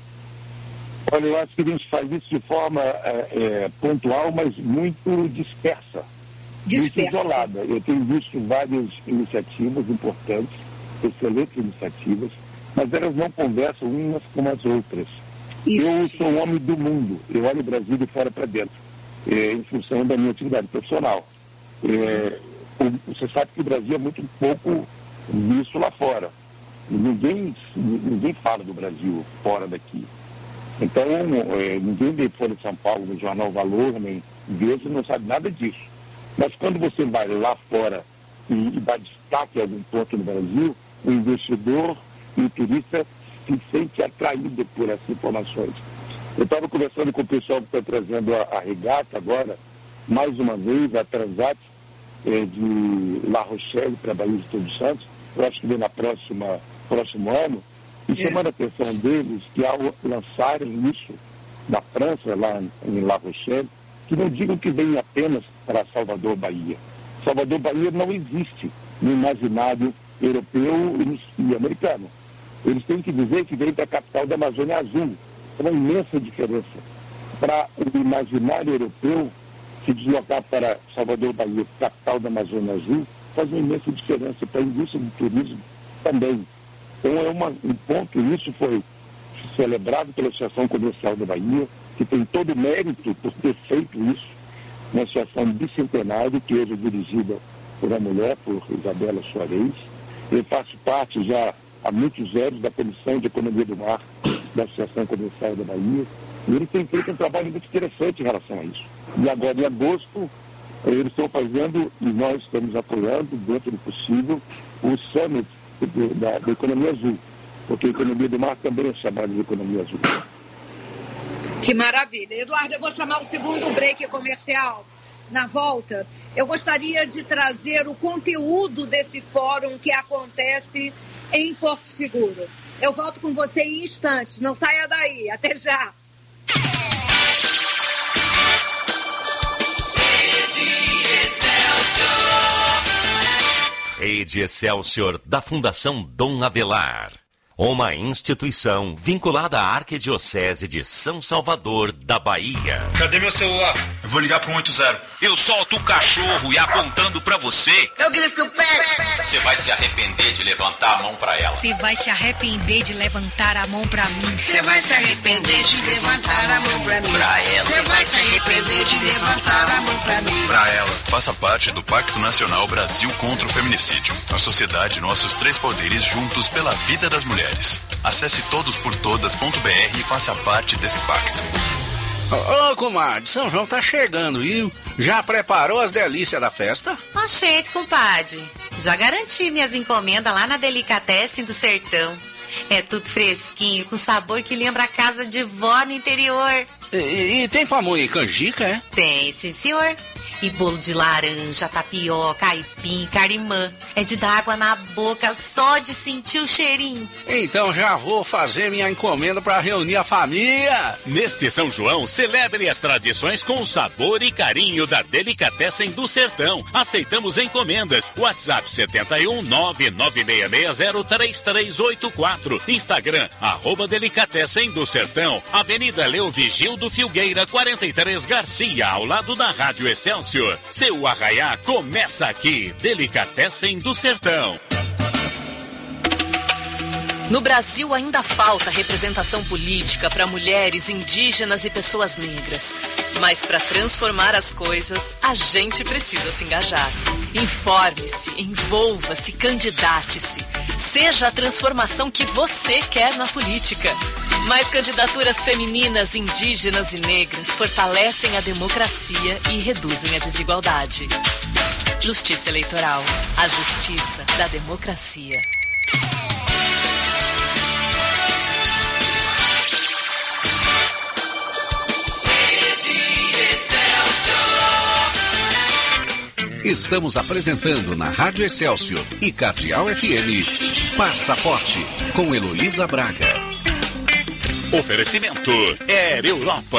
Olha, eu acho que a gente faz isso de forma é, é, pontual, mas muito dispersa, dispersa, muito isolada. Eu tenho visto várias iniciativas importantes, excelentes iniciativas, mas elas não conversam umas com as outras. Isso. Eu sou um homem do mundo, eu olho o Brasil de fora para dentro, é, em função da minha atividade profissional. É, o, você sabe que o Brasil é muito pouco visto lá fora. Ninguém, ninguém fala do Brasil fora daqui. Então, é, ninguém vê Folha de São Paulo, no Jornal Valor, nem vê, não sabe nada disso. Mas quando você vai lá fora e, e dá destaque a algum ponto no Brasil, o investidor e o turista se sente atraído por essas informações. Eu estava conversando com o pessoal que está trazendo a, a regata agora, mais uma vez, a Transat é, de La Rochelle para a Baía de Todos os Santos, eu acho que vem na próxima, próximo ano, e é. chamando a atenção deles que ao lançarem isso na França, lá em La Rochelle, que não digam que vem apenas para Salvador, Bahia. Salvador, Bahia não existe no imaginário europeu e, e americano. Eles têm que dizer que vem para a capital da Amazônia Azul. É uma imensa diferença. Para o imaginário europeu, se deslocar para Salvador, Bahia, capital da Amazônia Azul, faz uma imensa diferença para a indústria do turismo também. Então é uma, um ponto, isso foi celebrado pela Associação Comercial da Bahia, que tem todo o mérito por ter feito isso, uma associação bicentenária, que hoje é dirigida por uma mulher, por Isabela Soares. Eu faço parte já há muitos anos da Comissão de Economia do Mar da Associação Comercial da Bahia, e ele tem feito um trabalho muito interessante em relação a isso. E agora, em agosto, eles estão fazendo, e nós estamos apoiando, dentro do possível, o Summit da, da Economia Azul, porque a Economia do Mar também é chamada de Economia Azul. Que maravilha. Eduardo, eu vou chamar o segundo break comercial. Na volta, eu gostaria de trazer o conteúdo desse fórum que acontece em Porto Seguro. Eu volto com você em instantes. Não saia daí. Até já. Rede Excelsior. Rede Excelsior da Fundação Dom Avelar. Uma instituição vinculada à Arquidiocese de São Salvador da Bahia. Cadê meu celular? Eu vou ligar para um oito zero. Eu solto o cachorro e apontando para você. Eu grito o pé. Você vai se arrepender de levantar a mão para ela. Você vai se arrepender de levantar a mão para mim. Você vai se arrepender de levantar a mão para mim. Pra ela. Você vai se arrepender de levantar a mão para mim. Pra ela. Faça parte do Pacto Nacional Brasil contra o Feminicídio. A sociedade, nossos três poderes juntos pela vida das mulheres. Acesse todos por todas ponto b r e faça parte desse pacto. Ô, ô comadre, São João tá chegando, viu? Já preparou as delícias da festa? Achei, compadre. Já garanti minhas encomendas lá na Delicatessen do Sertão. É tudo fresquinho, com sabor que lembra a casa de vó no interior. E, e, e tem pamonha e canjica, é? Tem, sim, senhor. E bolo de laranja, tapioca, aipim, carimã. É de dar água na boca só de sentir o cheirinho. Então já vou fazer minha encomenda para reunir a família. Neste São João, celebre as tradições com o sabor e carinho da Delicatessen do Sertão. Aceitamos encomendas. WhatsApp setenta e um, nove nove seis seis zero, três três oito quatro. Instagram, arroba Delicatessen do Sertão. Avenida Leovigildo Filgueira, quarenta e três Garcia, ao lado da Rádio Excelsior. Seu arraiá começa aqui. Delicatessen do Sertão. No Brasil ainda falta representação política para mulheres, indígenas e pessoas negras. Mas para transformar as coisas, a gente precisa se engajar. Informe-se, envolva-se, candidate-se. Seja a transformação que você quer na política. Mais candidaturas femininas, indígenas e negras fortalecem a democracia e reduzem a desigualdade. Justiça Eleitoral. A justiça da democracia. Estamos apresentando na Rádio Excelsior e Cardeal F M Passaporte com Heloísa Braga. Oferecimento Air Europa.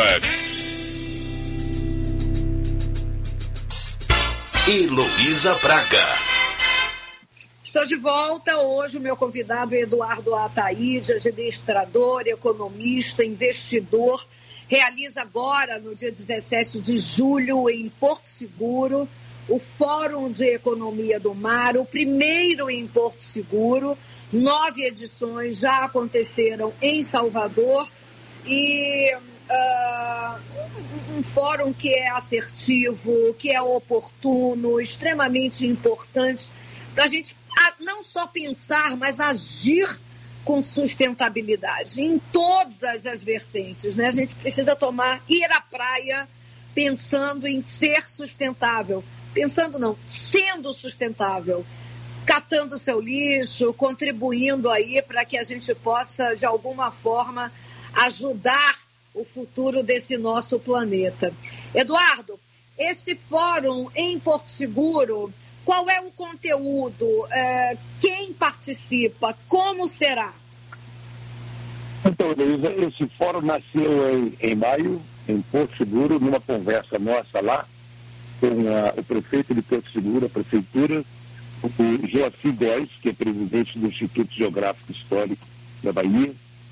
Heloísa Braga. Estou de volta. Hoje o meu convidado é Eduardo Ataíde, administrador, economista, investidor. Realiza agora, no dia dezessete de julho, em Porto Seguro, o Fórum de Economia do Mar, o primeiro em Porto Seguro. Nove edições já aconteceram em Salvador e uh, um, um fórum que é assertivo, que é oportuno, extremamente importante para a gente não só pensar, mas agir com sustentabilidade em todas as vertentes, né? A gente precisa tomar, ir à praia pensando em ser sustentável. Pensando não, sendo sustentável, catando seu lixo, contribuindo aí para que a gente possa, de alguma forma, ajudar o futuro desse nosso planeta. Eduardo, esse fórum em Porto Seguro, qual é o conteúdo? É, quem participa? Como será? Então, Luísa, esse fórum nasceu em, em maio, em Porto Seguro, numa conversa nossa lá, com a, o prefeito de Porto Seguro, a prefeitura, o Joaci Góes, que é presidente do Instituto Geográfico Histórico da Bahia,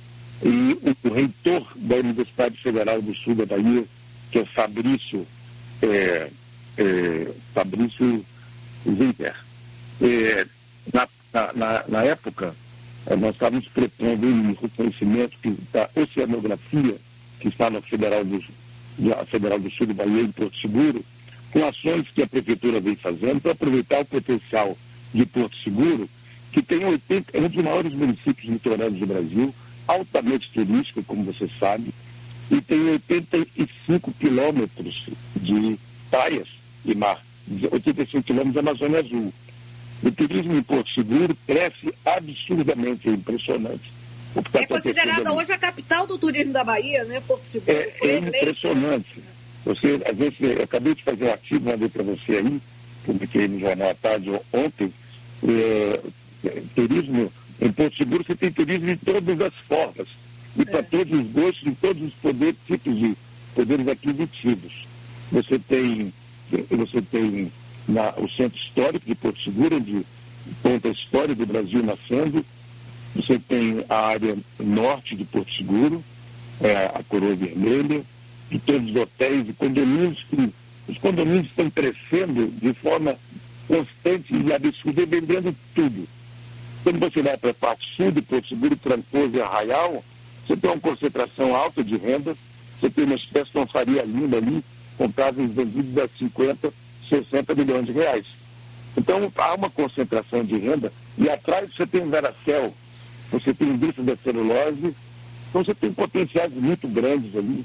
e o, o reitor da Universidade Federal do Sul da Bahia, que é Fabrício, é, é, Fabrício Winter. É, na, na, na época, nós estávamos propondo um reconhecimento que, da oceanografia, que está na Federal do, na Federal do Sul da Bahia, em Porto Seguro, com ações que a Prefeitura vem fazendo para aproveitar o potencial de Porto Seguro, que tem oitenta, é um dos maiores municípios litorâneos do Brasil, altamente turístico, como você sabe, e tem oitenta e cinco quilômetros de praias e mar, oitenta e cinco quilômetros da Amazônia Azul. O turismo em Porto Seguro cresce absurdamente, é impressionante. É considerada hoje a capital do turismo da Bahia, né, Porto Seguro? É, é impressionante. Você, às vezes, eu acabei de fazer um artigo, mandei para você aí, publiquei no Jornal à Tarde ontem, é, é, turismo em Porto Seguro, você tem turismo de todas as formas, e é. para todos os gostos, de todos os poderes, tipos de poderes aquisitivos. Você tem, você tem na, o Centro Histórico de Porto Seguro, onde conta a história do Brasil nascendo. Você tem a área norte de Porto Seguro, é, a Coroa Vermelha, de todos os hotéis e condomínios, que os condomínios estão crescendo de forma constante e absurda, vendendo tudo. Quando você vai para a parte sul de Porto Seguro, Trancoso e Arraial, você tem uma concentração alta de renda, você tem uma espécie de uma Faria Lima ali, com casas vendidas a cinquenta, sessenta milhões de reais. Então, há uma concentração de renda, e atrás você tem Veracel, você tem indústria da celulose, então você tem potenciais muito grandes ali.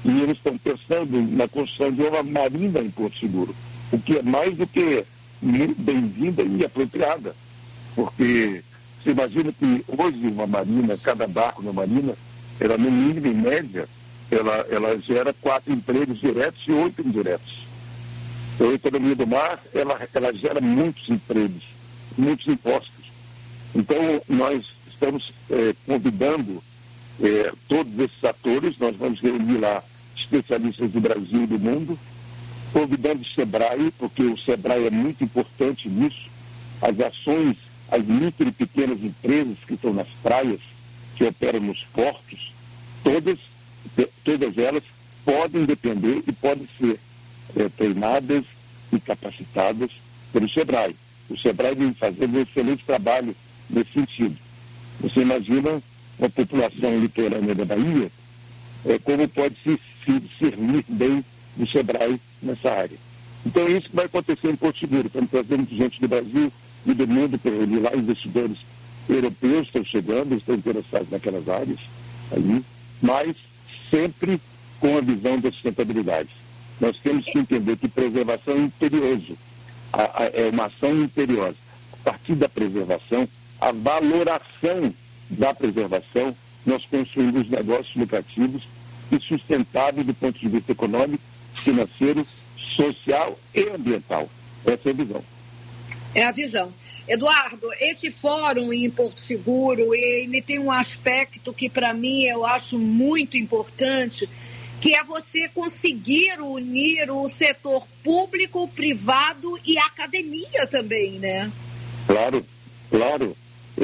E eles estão pensando na construção de uma marina em Porto Seguro, o que é mais do que muito bem-vinda e apropriada. Porque você imagina que hoje uma marina, cada barco na marina, ela no mínimo, em média, ela, ela gera quatro empregos diretos e oito indiretos. Então, a economia do mar, ela, ela gera muitos empregos, muitos impostos. Então, nós estamos é, convidando é, todos esses atores, nós vamos reunir lá especialistas do Brasil e do mundo, convidando o SEBRAE, porque o SEBRAE é muito importante nisso, as ações, as micro e pequenas empresas que estão nas praias, que operam nos portos, todas, todas elas podem depender e podem ser é, treinadas e capacitadas pelo SEBRAE. O SEBRAE vem fazendo um excelente trabalho nesse sentido. Você imagina uma população litorânea da Bahia, é, como pode se, se servir bem do SEBRAE nessa área. Então é isso que vai acontecer em Porto Seguro. Estamos trazendo gente do Brasil e do mundo para ele lá, investidores europeus estão chegando, estão interessados naquelas áreas ali, mas sempre com a visão da sustentabilidade. Nós temos que entender que preservação é imperioso, a, a, é uma ação imperiosa. A partir da preservação, a valoração da preservação, nós construímos negócios lucrativos e sustentáveis do ponto de vista econômico, financeiro, social e ambiental. Essa é a visão. É a visão. Eduardo, esse fórum em Porto Seguro, ele tem um aspecto que para mim eu acho muito importante, que é você conseguir unir o setor público, privado e academia também, né? Claro, claro.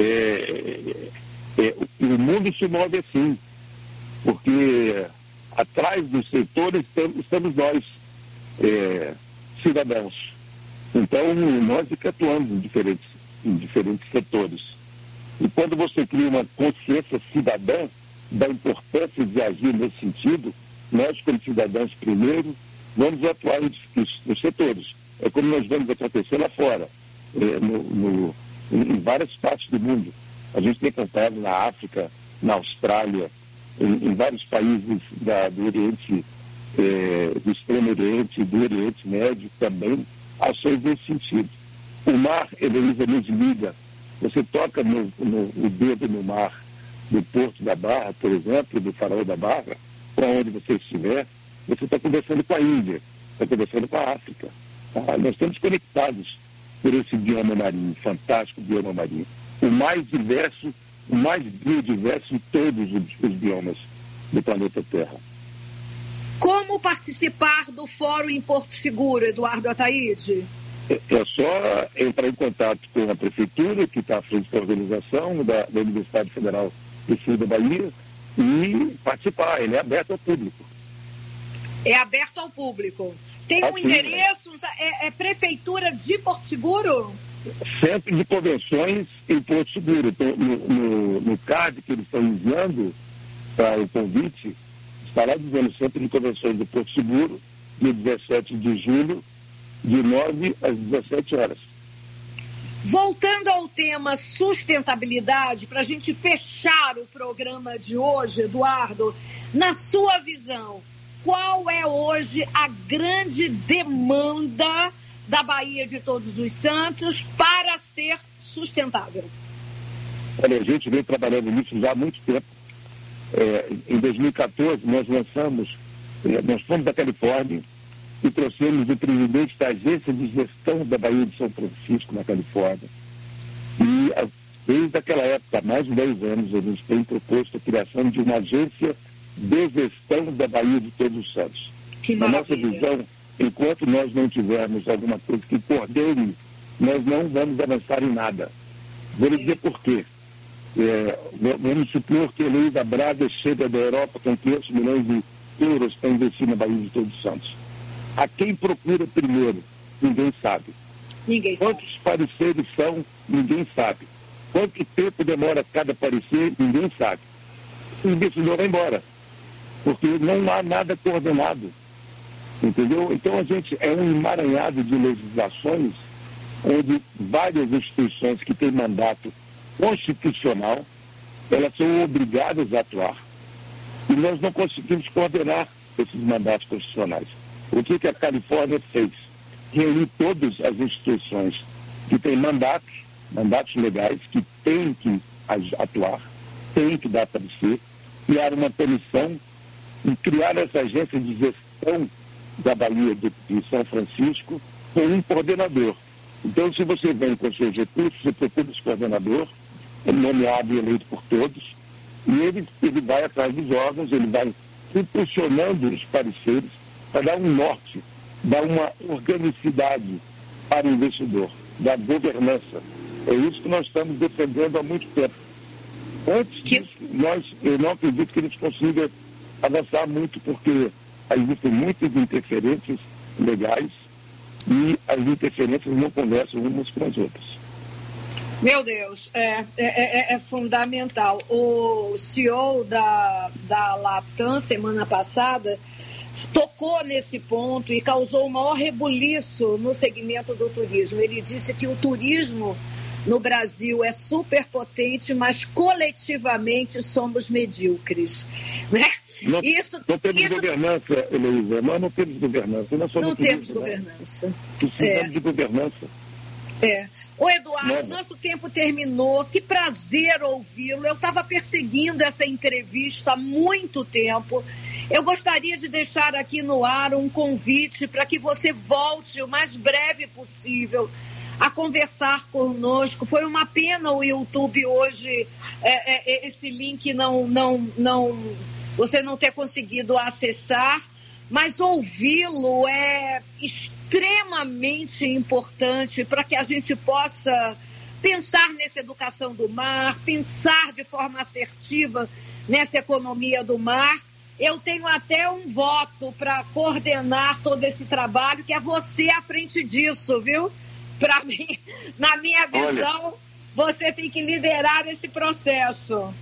É, é, o mundo se move assim, porque atrás dos setores estamos nós, é, cidadãos. Então, nós que atuamos em diferentes, em diferentes setores. E quando você cria uma consciência cidadã da importância de agir nesse sentido, nós, como cidadãos, primeiro, vamos atuar nos, nos setores. É como nós vamos acontecer lá fora, é, no, no, em, em várias partes do mundo. A gente tem contado na África, na Austrália, em, em vários países da, do Oriente, é, do Extremo Oriente, do Oriente Médio também, ações nesse sentido. O mar, Heloísa, nos liga. Você toca no, no, o dedo no mar do Porto da Barra, por exemplo, do Farol da Barra, ou onde você estiver, você está conversando com a Índia, está conversando com a África. Tá? Nós estamos conectados por esse bioma marinho, fantástico bioma marinho. O mais diverso, o mais biodiverso de todos os, os biomas do planeta Terra. Como participar do fórum em Porto Seguro, Eduardo Ataíde? É, é só entrar em contato com a prefeitura, que está à frente da organização, da, da Universidade Federal do Sul da Bahia, e participar. Ele é aberto ao público. É aberto ao público. Tem um Aqui, endereço, é, é Prefeitura de Porto Seguro? Centro de Convenções em Porto Seguro. Então, no, no, no card que eles estão enviando para o convite, está lá dizendo Centro de Convenções de Porto Seguro, dia dezessete de julho, de nove às dezessete horas. Voltando ao tema sustentabilidade, para a gente fechar o programa de hoje, Eduardo, na sua visão, qual é hoje a grande demanda da Bahia de Todos os Santos para ser sustentável? Olha, a gente vem trabalhando nisso já há muito tempo. É, em dois mil e quatorze, nós lançamos, é, nós fomos da Califórnia e trouxemos o presidente da Agência de Gestão da Bahia de São Francisco, na Califórnia. E a, desde aquela época, há mais de dez anos, a gente tem proposto a criação de uma agência de gestão da Bahia de Todos os Santos. Que na nossa visão, enquanto nós não tivermos alguma coisa que coordene, nós não vamos avançar em nada. Vou lhe dizer por quê. É, vamos supor que a Heloísa Braga chega da Europa com quinhentos milhões de euros para investir na Bahia de Todos os Santos. A quem procura primeiro? Ninguém sabe. Ninguém sabe. Quantos pareceres são? Ninguém sabe. Quanto tempo demora cada parecer? Ninguém sabe. O investidor vai embora, porque não há nada coordenado. Entendeu? Então a gente é um emaranhado de legislações onde várias instituições que têm mandato constitucional, elas são obrigadas a atuar. E nós não conseguimos coordenar esses mandatos constitucionais. O que, que a Califórnia fez? Reuniu todas as instituições que têm mandatos, mandatos legais, que têm que atuar, têm que dar parecer, criar uma comissão e criar essa agência de gestão da Bahia de, de São Francisco com um coordenador. Então, se você vem com seus recursos, você procura esse coordenador, é nomeado e eleito por todos, e ele, ele vai atrás dos órgãos, ele vai impulsionando os pareceres para dar um norte, dar uma organicidade para o investidor, da governança. É isso que nós estamos defendendo há muito tempo. Antes disso, nós, eu não acredito que eles consigam avançar muito, porque existem muitas interferências legais e as interferências não conversam umas com as outras. Meu Deus, é, é, é, é fundamental. O C E O da, da Latam, semana passada, tocou nesse ponto e causou o maior rebuliço no segmento do turismo. Ele disse que o turismo no Brasil é superpotente, mas coletivamente somos medíocres. Né? Não, isso, não temos isso... governança, Heloísa, nós não temos governança. Nós somos não temos turismo, governança. Né? Precisamos é. de governança. É. Ô Eduardo, nosso tempo terminou. Que prazer ouvi-lo. Eu estava perseguindo essa entrevista há muito tempo. Eu gostaria de deixar aqui no ar um convite para que você volte o mais breve possível a conversar conosco. Foi uma pena o YouTube hoje, é, é, esse link não, não, não, você não ter conseguido acessar, mas ouvi-lo é extremamente importante para que a gente possa pensar nessa educação do mar, pensar de forma assertiva nessa economia do mar. Eu tenho até um voto para coordenar todo esse trabalho, que é você à frente disso, viu? Para mim, na minha visão, olha, você tem que liderar esse processo.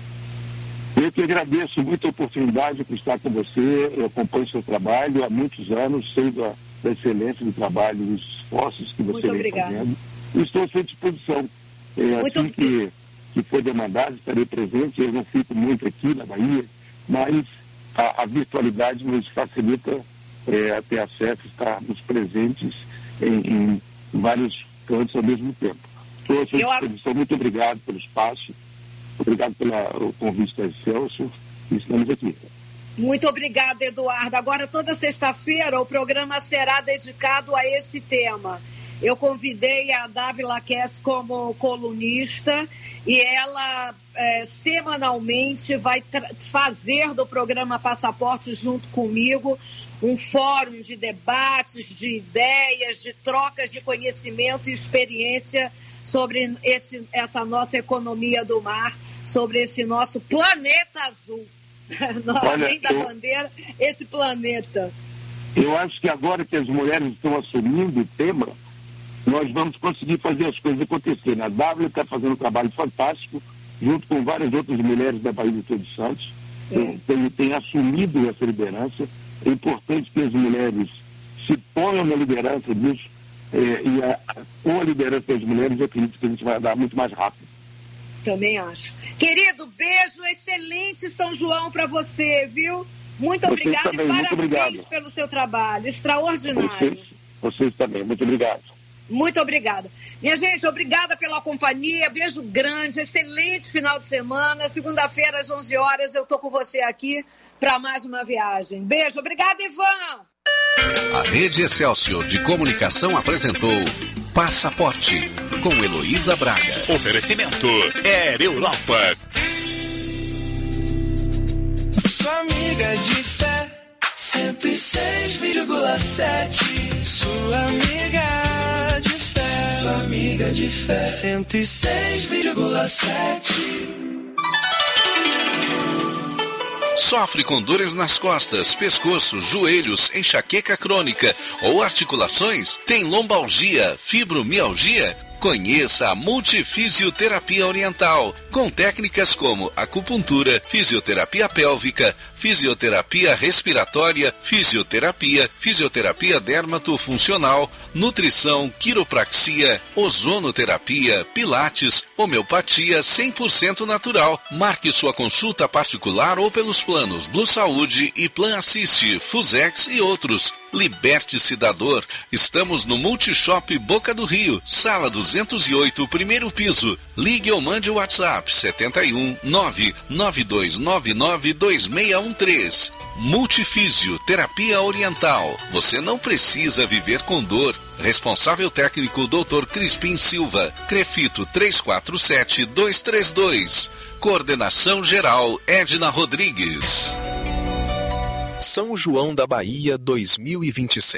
Eu que agradeço muito a oportunidade por estar com você. Eu acompanho o seu trabalho há muitos anos, sei da, da excelência do trabalho e dos esforços que você vem fazendo. E estou à sua disposição. É, muito assim que, que for demandado, estarei presente. Eu não fico muito aqui na Bahia, mas a, a virtualidade nos facilita é, ter acesso, estarmos presentes em, em vários cantos ao mesmo tempo. Estou à sua disposição. Muito obrigado pelo espaço, obrigado pelo convite da Excelsior, e estamos aqui. Muito obrigada, Eduardo. Agora, toda sexta-feira, o programa será dedicado a esse tema. Eu convidei a Dávila Kess como colunista e ela é, semanalmente vai fazer do programa Passaporte junto comigo um fórum de debates, de ideias, de trocas de conhecimento e experiência sobre esse, essa nossa economia do mar, sobre esse nosso planeta azul. Além da bandeira, esse planeta. Eu acho que agora que as mulheres estão assumindo o tema, nós vamos conseguir fazer as coisas acontecerem. A W está fazendo um trabalho fantástico, junto com várias outras mulheres da Bahia de Todos os Santos, é. tem, tem assumido essa liderança. É importante que as mulheres se ponham na liderança disso, é, e a, com a liderança das mulheres, eu acredito que a gente vai andar muito mais rápido. Também acho. Querido, beijo, excelente São João para você, viu? Muito obrigada e parabéns obrigado. pelo seu trabalho, extraordinário. Vocês, vocês também, muito obrigado. Muito obrigada. Minha gente, obrigada pela companhia, beijo grande, excelente final de semana. Segunda-feira, às onze horas, eu estou com você aqui para mais uma viagem. Beijo, obrigada, Ivan! A Rede Excelsior de Comunicação apresentou Passaporte, com Heloísa Braga. Oferecimento Air Europa. Sua amiga de fé, cento e seis vírgula sete. Sua amiga de fé, sua amiga de fé, cento e seis vírgula sete. Sofre com dores nas costas, pescoço, joelhos, enxaqueca crônica ou articulações? Tem lombalgia, fibromialgia? Conheça a Multifisioterapia Oriental, com técnicas como acupuntura, fisioterapia pélvica, fisioterapia respiratória, fisioterapia, fisioterapia dermatofuncional, nutrição, quiropraxia, ozonoterapia, pilates, homeopatia cem por cento natural. Marque sua consulta particular ou pelos planos Blue Saúde e Plan Assist, Fusex e outros. Liberte-se da dor. Estamos no Multishop Boca do Rio, sala duzentos e oito, primeiro piso. Ligue ou mande o WhatsApp setenta e um, nove nove dois nove nove dois seis um três. Multifísio, terapia oriental. Você não precisa viver com dor. Responsável técnico doutor Crispim Silva. Crefito três quatro sete dois três dois. Coordenação geral Edna Rodrigues. São João da Bahia dois mil e vinte e seis.